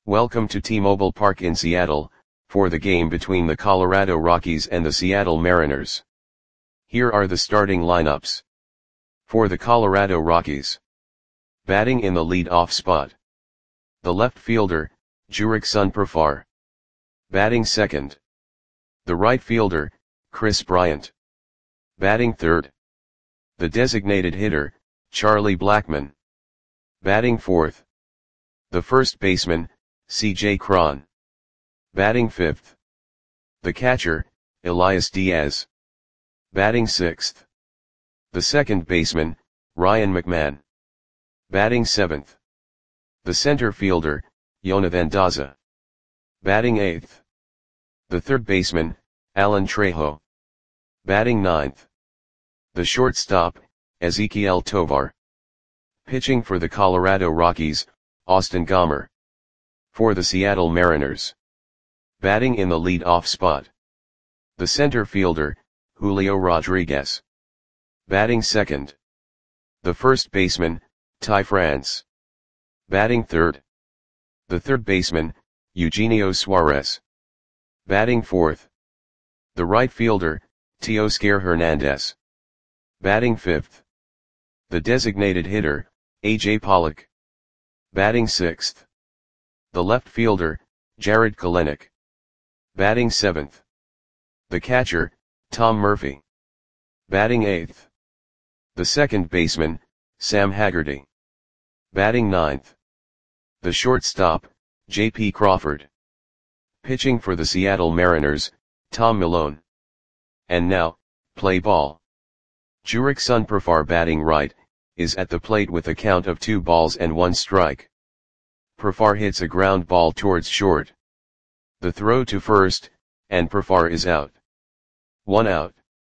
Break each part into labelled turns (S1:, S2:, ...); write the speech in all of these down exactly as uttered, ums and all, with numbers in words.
S1: Welcome to T-Mobile Park in Seattle, for the game between the Colorado Rockies and the Seattle Mariners. Here are the starting lineups. For the Colorado Rockies. Batting in the lead-off spot. The left fielder, Jurickson Profar. Batting second. The right fielder, Kris Bryant. Batting third. The designated hitter, Charlie Blackmon. Batting fourth. The first baseman, C J Cron. Batting fifth. The catcher, Elias Diaz. Batting sixth. The second baseman, Ryan McMahon. Batting seventh. The center fielder, Jonathan Daza. Batting eighth. The third baseman, Alan Trejo. Batting ninth. The shortstop, Ezequiel Tovar. Pitching for the Colorado Rockies, Austin Gomber. For the Seattle Mariners. Batting in the lead-off spot. The center fielder, Julio Rodriguez. Batting second. The first baseman, Ty France. Batting third. The third baseman, Eugenio Suarez. Batting fourth. The right fielder, Teoscar Hernandez. Batting fifth. The designated hitter, A J Pollock. Batting sixth. The left fielder, Jarred Kelenic. Batting seventh. The catcher, Tom Murphy. Batting eighth. The second baseman, Sam Haggerty. Batting ninth. The shortstop, J P Crawford. Pitching for the Seattle Mariners, Tom Milone. And now, play ball. Jurickson Profar batting right, is at the plate with a count of two balls and one strike. Profar hits a ground ball towards short. The throw to first, and Profar is out. One out.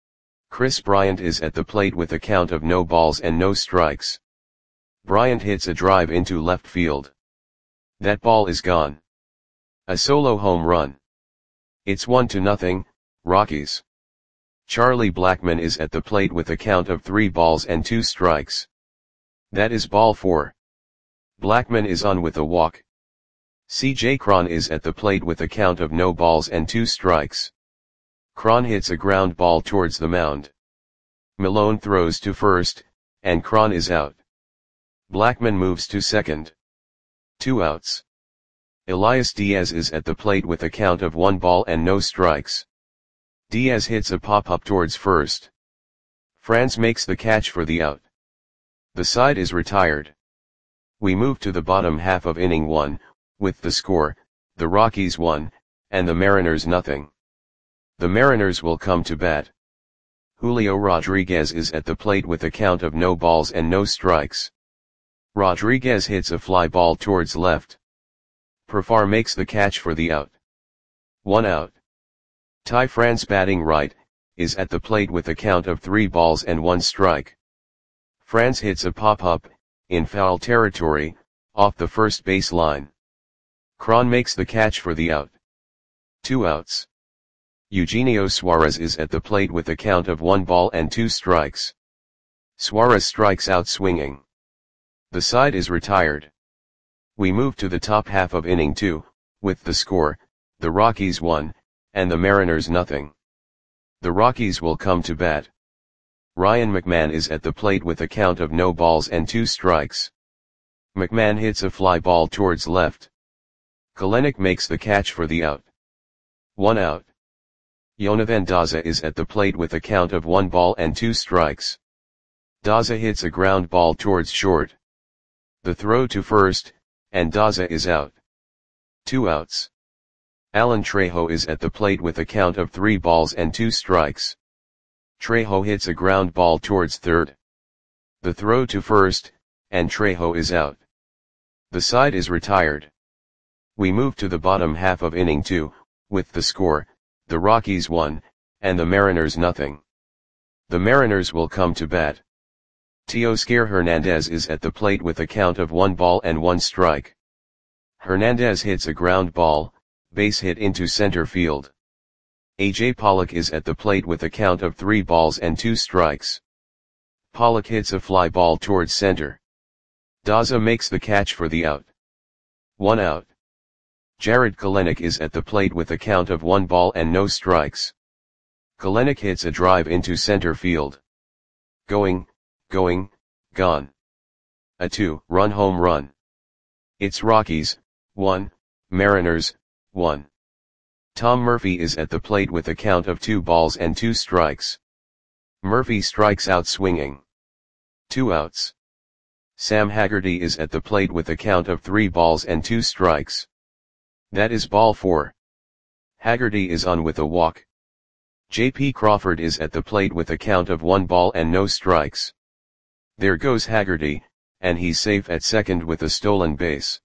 S1: Kris Bryant is at the plate with a count of no balls and no strikes. Bryant hits a drive into left field. That ball is gone. A solo home run. It's one to nothing, Rockies. Charlie Blackmon is at the plate with a count of three balls and two strikes. That is ball four. Blackmon is on with a walk. C J Cron is at the plate with a count of no balls and two strikes. Cron hits a ground ball towards the mound. Milone throws to first, and Cron is out. Blackmon moves to second. Two outs. Elias Diaz is at the plate with a count of one ball and no strikes. Diaz hits a pop-up towards first. France makes the catch for the out. The side is retired. We move to the bottom half of inning one, with the score, the Rockies one, and the Mariners nothing. The Mariners will come to bat. Julio Rodriguez is at the plate with a count of no balls and no strikes. Rodriguez hits a fly ball towards left. Profar makes the catch for the out. One out. Ty France batting right, is at the plate with a count of three balls and one strike. France hits a pop-up, in foul territory, off the first base line. Cron makes the catch for the out. Two outs. Eugenio Suarez is at the plate with a count of one ball and two strikes. Suarez strikes out swinging. The side is retired. We move to the top half of inning two, with the score, the Rockies one, and the Mariners nothing. The Rockies will come to bat. Ryan McMahon is at the plate with a count of no balls and two strikes. McMahon hits a fly ball towards left. Kelenic makes the catch for the out. One out. Jonathan Daza is at the plate with a count of one ball and two strikes. Daza hits a ground ball towards short. The throw to first, and Daza is out. Two outs. Alan Trejo is at the plate with a count of three balls and two strikes. Trejo hits a ground ball towards third. The throw to first, and Trejo is out. The side is retired. We move to the bottom half of inning two, with the score, the Rockies one, and the Mariners nothing. The Mariners will come to bat. Teoscar Hernandez is at the plate with a count of one ball and one strike. Hernandez hits a ground ball, base hit into center field. A J Pollock is at the plate with a count of three balls and two strikes. Pollock hits a fly ball towards center. Daza makes the catch for the out. One out. Jared Kelenic is at the plate with a count of one ball and no strikes. Kelenic hits a drive into center field. Going, going, gone. A two-run home run. It's Rockies, one, Mariners, one. Tom Murphy is at the plate with a count of two balls and two strikes. Murphy strikes out swinging. Two outs. Sam Haggerty is at the plate with a count of three balls and two strikes. That is ball four. Haggerty is on with a walk. J P Crawford is at the plate with a count of one ball and no strikes. There goes Haggerty, and he's safe at second with a stolen base.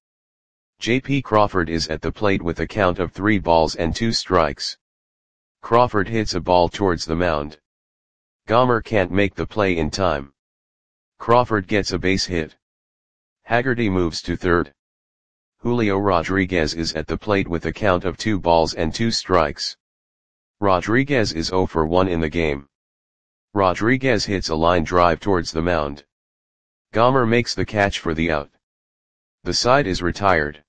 S1: J P Crawford is at the plate with a count of three balls and two strikes. Crawford hits a ball towards the mound. Gomer can't make the play in time. Crawford gets a base hit. Haggerty moves to third. Julio Rodriguez is at the plate with a count of two balls and two strikes. Rodriguez is zero for one in the game. Rodriguez hits a line drive towards the mound. Gomer makes the catch for the out. The side is retired.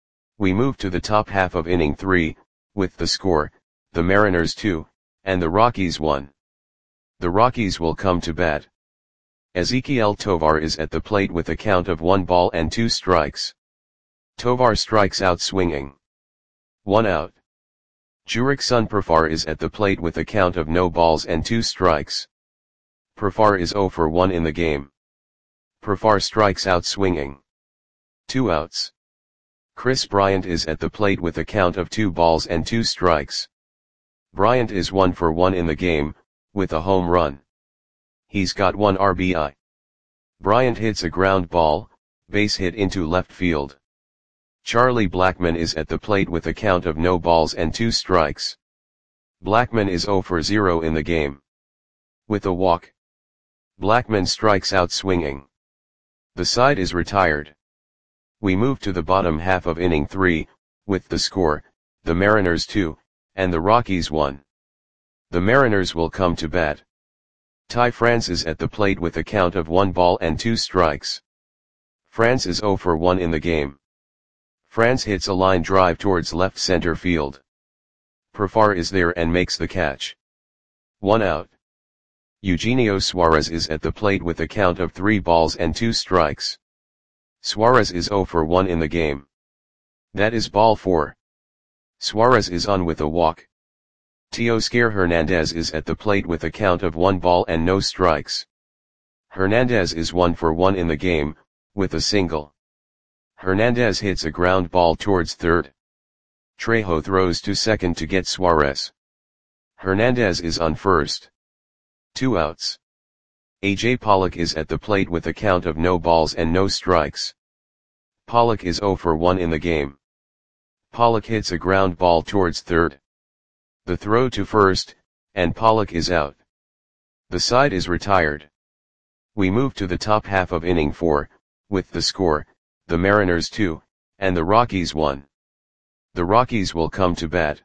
S1: We move to the top half of inning three, with the score, the Mariners two, and the Rockies one. The Rockies will come to bat. Ezequiel Tovar is at the plate with a count of one ball and two strikes. Tovar strikes out swinging. One out. Jurickson Profar is at the plate with a count of no balls and two strikes. Profar is zero for one in the game. Profar strikes out swinging. Two outs. Chris Bryant is at the plate with a count of two balls and two strikes. Bryant is one for one in the game, with a home run. He's got one R B I. Bryant hits a ground ball, base hit into left field. Charlie Blackmon is at the plate with a count of no balls and two strikes. Blackmon is zero for zero in the game. With a walk. Blackmon strikes out swinging. The side is retired. We move to the bottom half of inning three, with the score, the Mariners two, and the Rockies one. The Mariners will come to bat. Ty France is at the plate with a count of one ball and two strikes. France is zero for one in the game. France hits a line drive towards left center field. Profar is there and makes the catch. One out. Eugenio Suarez is at the plate with a count of three balls and two strikes. Suarez is zero for one in the game. That is ball four. Suarez is on with a walk. Teoscar Hernandez is at the plate with a count of one ball and no strikes. Hernandez is one for one in the game, with a single. Hernandez hits a ground ball towards third. Trejo throws to second to get Suarez. Hernandez is on first. Two outs. A J Pollock is at the plate with a count of no balls and no strikes. Pollock is zero for one in the game. Pollock hits a ground ball towards third. The throw to first, and Pollock is out. The side is retired. We move to the top half of inning four, with the score, the Mariners two, and the Rockies one. The Rockies will come to bat.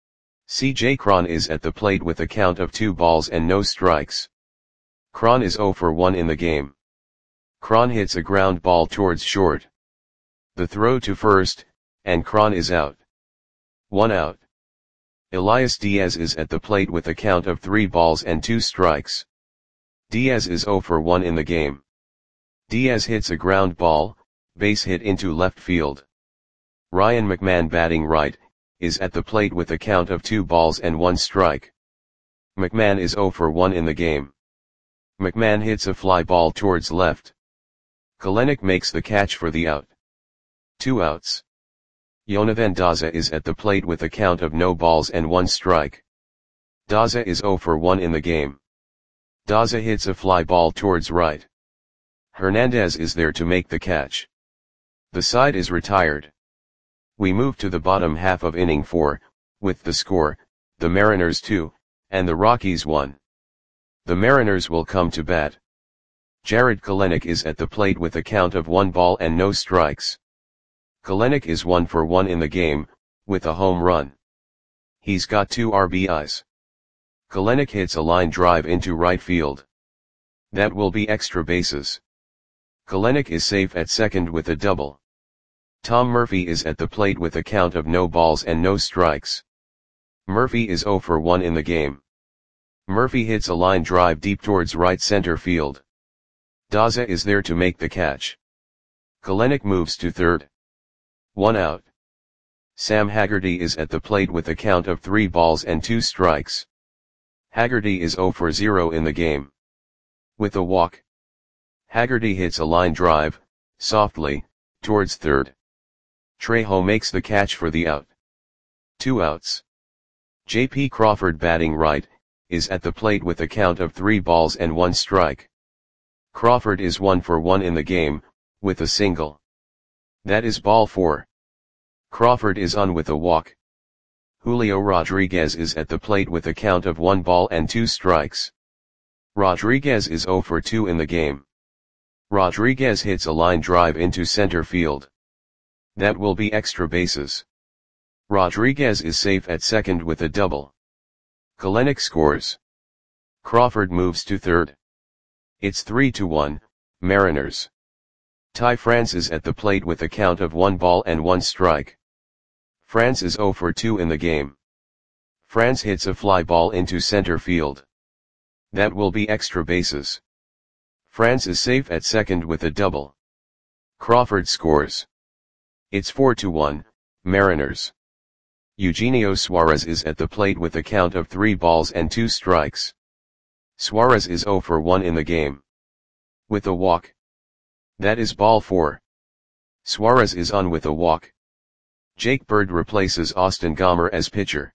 S1: C J Cron is at the plate with a count of two balls and no strikes. Cron is zero for one in the game. Cron hits a ground ball towards short. The throw to first, and Cron is out. One out. Elias Diaz is at the plate with a count of three balls and two strikes. Diaz is zero for one in the game. Diaz hits a ground ball, base hit into left field. Ryan McMahon, batting right, is at the plate with a count of two balls and one strike. McMahon is zero for one in the game. McMahon hits a fly ball towards left. Kelenic makes the catch for the out. Two outs. Jonathan Daza is at the plate with a count of no balls and one strike. Daza is zero for one in the game. Daza hits a fly ball towards right. Hernandez is there to make the catch. The side is retired. We move to the bottom half of inning four, with the score, the Mariners two, and the Rockies one. The Mariners will come to bat. Jared Kelenic is at the plate with a count of one ball and no strikes. Kelenic is one for one in the game, with a home run. He's got two R B Is. Kelenic hits a line drive into right field. That will be extra bases. Kelenic is safe at second with a double. Tom Murphy is at the plate with a count of no balls and no strikes. Murphy is zero for one in the game. Murphy hits a line drive deep towards right center field. Daza is there to make the catch. Kelenic moves to third. One out. Sam Haggerty is at the plate with a count of three balls and two strikes. Haggerty is zero for zero in the game. With a walk, Haggerty hits a line drive, softly, towards third. Trejo makes the catch for the out. Two outs. J P Crawford, batting right, is at the plate with a count of three balls and one strike. Crawford is one for one in the game, with a single. That is ball four. Crawford is on with a walk. Julio Rodriguez is at the plate with a count of one ball and two strikes. Rodriguez is zero for two in the game. Rodriguez hits a line drive into center field. That will be extra bases. Rodriguez is safe at second with a double. Kelenic scores. Crawford moves to third. It's three to one, Mariners. Ty France is at the plate with a count of one ball and one strike. France is zero for two in the game. France hits a fly ball into center field. That will be extra bases. France is safe at second with a double. Crawford scores. It's four to one, Mariners. Eugenio Suarez is at the plate with a count of three balls and two strikes. Suarez is zero for one in the game. With a walk. That is ball four. Suarez is on with a walk. Jake Bird replaces Austin Gomber as pitcher.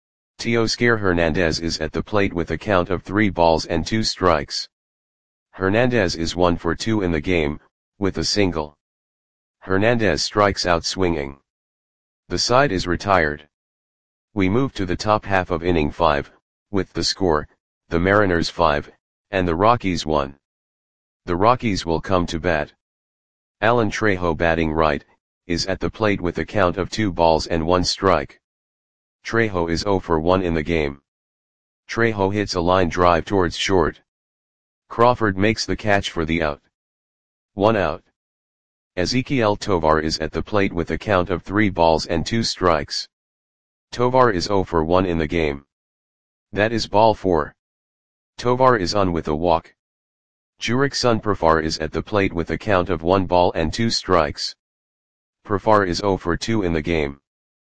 S1: Teoscar Hernandez is at the plate with a count of three balls and two strikes. Hernandez is one for two in the game, with a single. Hernandez strikes out swinging. The side is retired. We move to the top half of inning five, with the score, the Mariners five, and the Rockies one. The Rockies will come to bat. Alan Trejo, batting right, is at the plate with a count of two balls and one strike. Trejo is zero for one in the game. Trejo hits a line drive towards short. Crawford makes the catch for the out. One out. Ezequiel Tovar is at the plate with a count of three balls and two strikes. Tovar is zero for one in the game. That is ball four. Tovar is on with a walk. Jurickson Profar is at the plate with a count of one ball and two strikes. Profar is zero for two in the game.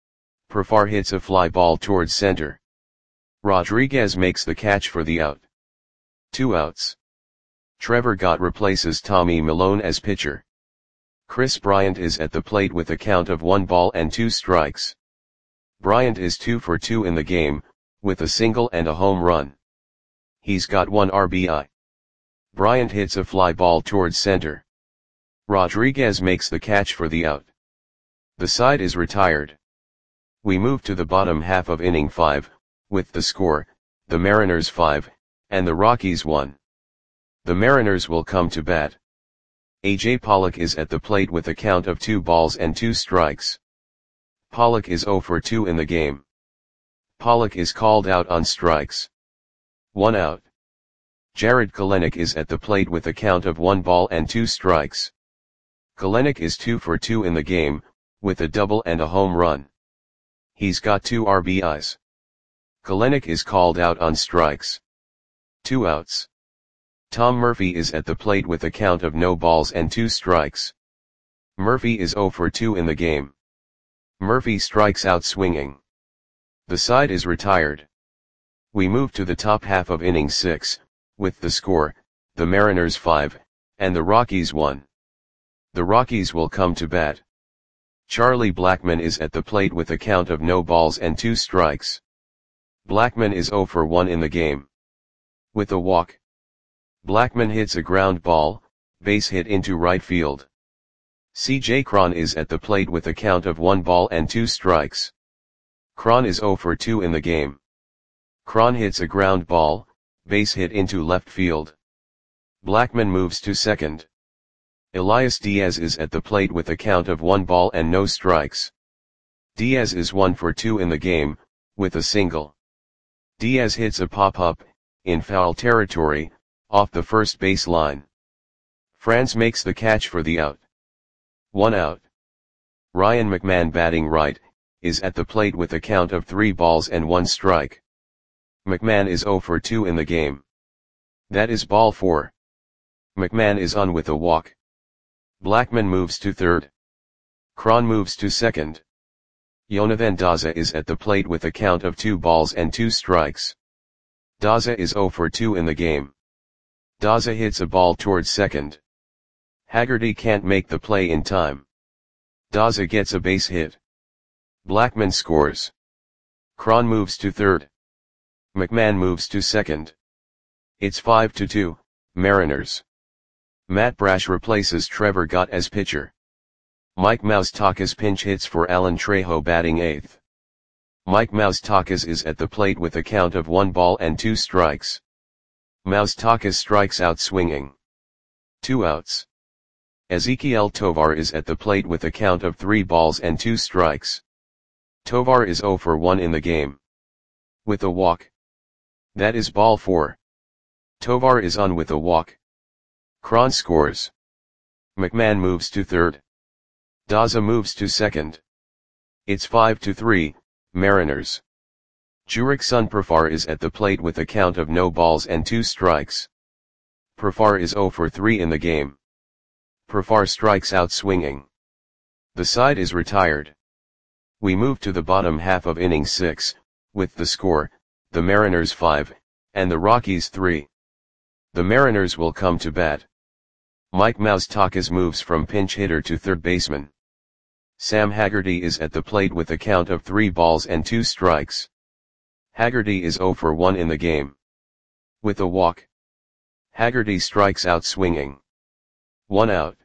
S1: Profar hits a fly ball towards center. Rodriguez makes the catch for the out. Two outs. Trevor Gott replaces Tommy Milone as pitcher. Chris Bryant is at the plate with a count of one ball and two strikes. Bryant is two for two in the game, with a single and a home run. He's got one R B I. Bryant hits a fly ball towards center. Rodriguez makes the catch for the out. The side is retired. We move to the bottom half of inning five, with the score, the Mariners five, and the Rockies one. The Mariners will come to bat. A J Pollock is at the plate with a count of two balls and two strikes. Pollock is zero for two in the game. Pollock is called out on strikes. One out. Jared Kelenic is at the plate with a count of one ball and two strikes. Kelenic is two for two in the game, with a double and a home run. He's got two R B Is. Kelenic is called out on strikes. Two outs. Tom Murphy is at the plate with a count of no balls and two strikes. Murphy is zero for two in the game. Murphy strikes out swinging. The side is retired. We move to the top half of inning six, with the score, the Mariners five, and the Rockies one. The Rockies will come to bat. Charlie Blackmon is at the plate with a count of no balls and two strikes. Blackmon is zero for one in the game. With a walk. Blackmon hits a ground ball, base hit into right field. C J Cron is at the plate with a count of one ball and two strikes. Cron is zero for two in the game. Cron hits a ground ball, base hit into left field. Blackmon moves to second. Elias Diaz is at the plate with a count of one ball and no strikes. Diaz is one for two in the game, with a single. Diaz hits a pop-up, in foul territory, off the first base line. France makes the catch for the out. One out. Ryan McMahon batting right, is at the plate with a count of three balls and one strike. McMahon is oh for two in the game. That is ball four. McMahon is on with a walk. Blackman moves to third. Cron moves to second. Jonathan Daza is at the plate with a count of two balls and two strikes. Daza is oh for two in the game. Daza hits a ball towards second. Haggerty can't make the play in time. Daza gets a base hit. Blackman scores. Cron moves to third. McMahon moves to second. It's five to two, Mariners. Matt Brash replaces Trevor Gott as pitcher. Mike Moustakas pinch hits for Alan Trejo batting eighth. Mike Moustakas is at the plate with a count of one ball and two strikes. Moustakas strikes out swinging. Two outs. Ezequiel Tovar is at the plate with a count of three balls and two strikes. Tovar is oh for one in the game. With a walk. That is ball four. Tovar is on with a walk. Cron scores. McMahon moves to third. Daza moves to second. It's five to three, Mariners. Jurickson Profar is at the plate with a count of no balls and two strikes. Profar is oh for three in the game. Profar strikes out swinging. The side is retired. We move to the bottom half of inning six, with the score, the Mariners five, and the Rockies three. The Mariners will come to bat. Mike Moustakas moves from pinch hitter to third baseman. Sam Haggerty is at the plate with a count of three balls and two strikes. Haggerty is oh for one in the game. With a walk. Haggerty strikes out swinging. One out.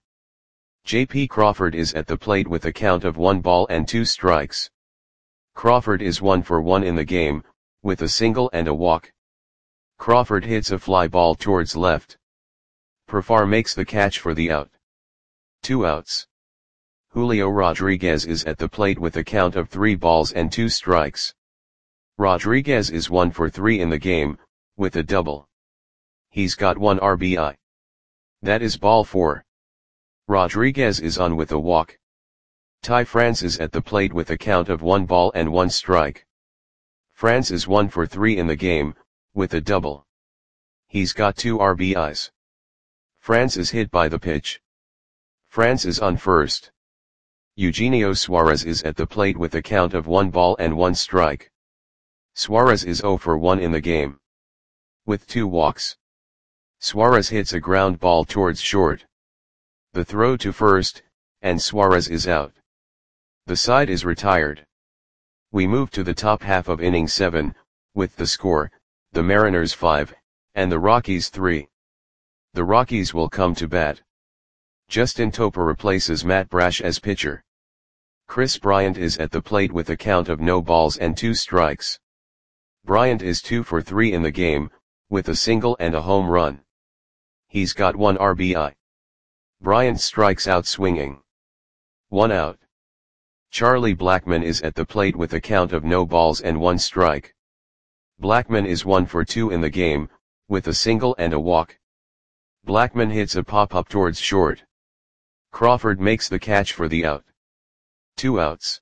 S1: J P Crawford is at the plate with a count of one ball and two strikes. Crawford is one for one in the game, with a single and a walk. Crawford hits a fly ball towards left. Profar makes the catch for the out. Two outs. Julio Rodriguez is at the plate with a count of three balls and two strikes. Rodriguez is one for three in the game, with a double. He's got one R B I. That is ball four. Rodriguez is on with a walk. Ty France is at the plate with a count of one ball and one strike. France is one for three in the game, with a double. He's got two R B Is. France is hit by the pitch. France is on first. Eugenio Suarez is at the plate with a count of one ball and one strike. Suarez is oh for one in the game. With two walks. Suarez hits a ground ball towards short. The throw to first, and Suarez is out. The side is retired. We move to the top half of inning seven, with the score, the Mariners five, and the Rockies three. The Rockies will come to bat. Justin Topa replaces Matt Brash as pitcher. Chris Bryant is at the plate with a count of no balls and two strikes. Bryant is two for three in the game, with a single and a home run. He's got one R B I. Bryant strikes out swinging. One out. Charlie Blackman is at the plate with a count of no balls and one strike. Blackman is one for two in the game, with a single and a walk. Blackman hits a pop-up towards short. Crawford makes the catch for the out. Two outs.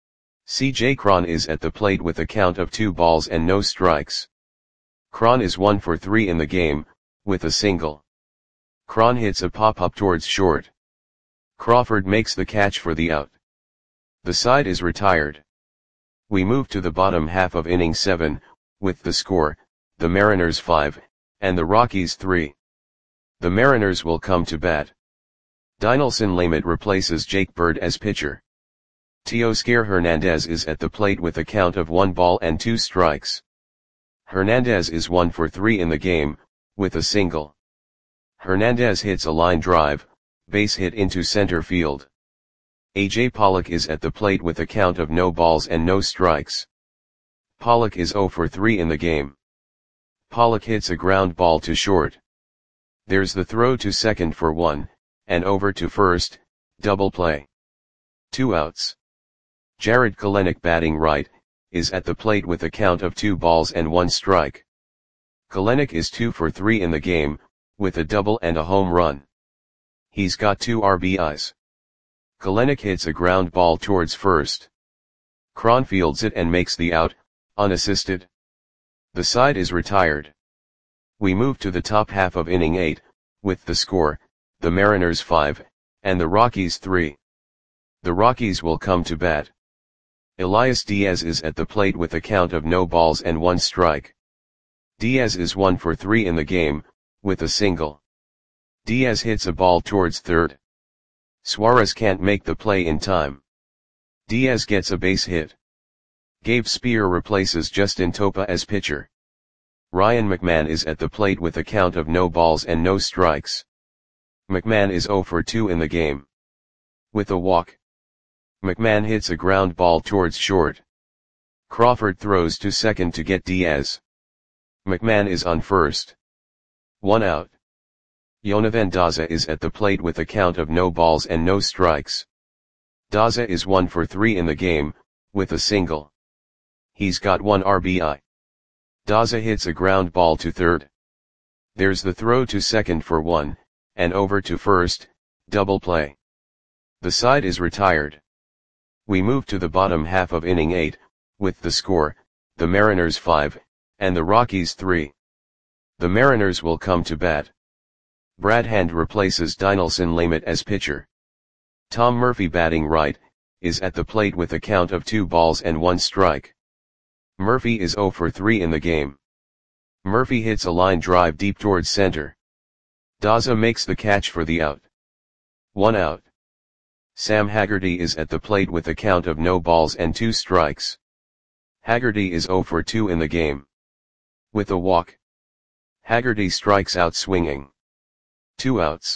S1: C J Cron is at the plate with a count of two balls and no strikes. Cron is one for three in the game, with a single. Cron hits a pop-up towards short. Crawford makes the catch for the out. The side is retired. We move to the bottom half of inning seven, with the score, the Mariners five, and the Rockies three. The Mariners will come to bat. Dinelson Lamet replaces Jake Bird as pitcher. Teoscar Hernandez is at the plate with a count of one ball and two strikes. Hernandez is one for three in the game, with a single. Hernandez hits a line drive, base hit into center field. A J Pollock is at the plate with a count of no balls and no strikes. Pollock is oh for three in the game. Pollock hits a ground ball to short. There's the throw to second for one, and over to first, double play. Two outs. Jared Kelenic batting right, is at the plate with a count of two balls and one strike. Kelenic is two for three in the game, with a double and a home run. He's got two R B Is. Kelenic hits a ground ball towards first. Cron fields it and makes the out, unassisted. The side is retired. We move to the top half of inning eight, with the score, the Mariners five, and the Rockies three. The Rockies will come to bat. Elias Diaz is at the plate with a count of no balls and one strike. Diaz is one for three in the game, with a single. Diaz hits a ball towards third. Suarez can't make the play in time. Diaz gets a base hit. Gabe Spear replaces Justin Topa as pitcher. Ryan McMahon is at the plate with a count of no balls and no strikes. McMahon is oh for two in the game. With a walk. McMahon hits a ground ball towards short. Crawford throws to second to get Diaz. McMahon is on first. One out. Yonavan Daza is at the plate with a count of no balls and no strikes. Daza is one for three in the game, with a single. He's got one R B I. Daza hits a ground ball to third. There's the throw to second for one, and over to first, double play. The side is retired. We move to the bottom half of inning eight, with the score, the Mariners five, and the Rockies three. The Mariners will come to bat. Brad Hand replaces Dinelson Lamet as pitcher. Tom Murphy, batting right, is at the plate with a count of two balls and one strike. Murphy is oh for three in the game. Murphy hits a line drive deep towards center. Daza makes the catch for the out. One out. Sam Haggerty is at the plate with a count of no balls and two strikes. Haggerty is oh for two in the game. With a walk. Haggerty strikes out swinging. Two outs.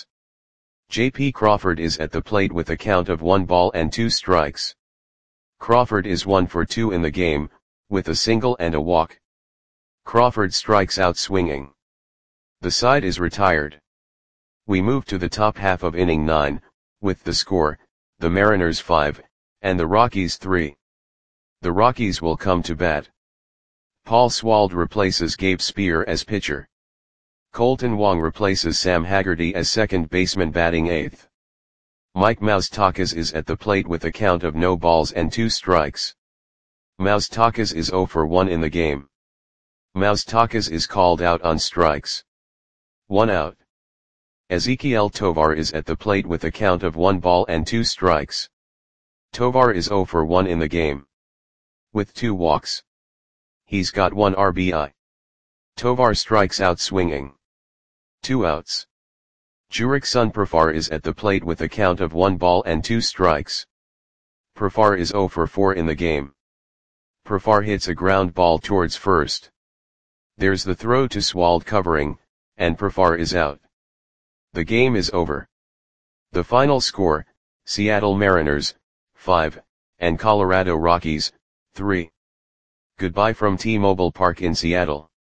S1: J P Crawford is at the plate with a count of one ball and two strikes. Crawford is one for two in the game, with a single and a walk. Crawford strikes out swinging. The side is retired. We move to the top half of inning nine, with the score, the Mariners five, and the Rockies three. The Rockies will come to bat. Paul Swald replaces Gabe Spear as pitcher. Colton Wong replaces Sam Haggerty as second baseman, batting eighth. Mike Moustakas is at the plate with a count of no balls and two strikes. Moustakas is oh for one in the game. Moustakas is called out on strikes. One out. Ezequiel Tovar is at the plate with a count of one ball and two strikes. Tovar is oh for one in the game. With two walks. He's got one R B I. Tovar strikes out swinging. Two outs. Jurickson Profar is at the plate with a count of one ball and two strikes. Profar is oh for four in the game. Profar hits a ground ball towards first. There's the throw to Swald covering, and Profar is out. The game is over. The final score, Seattle Mariners, five, and Colorado Rockies, three. Goodbye from T-Mobile Park in Seattle.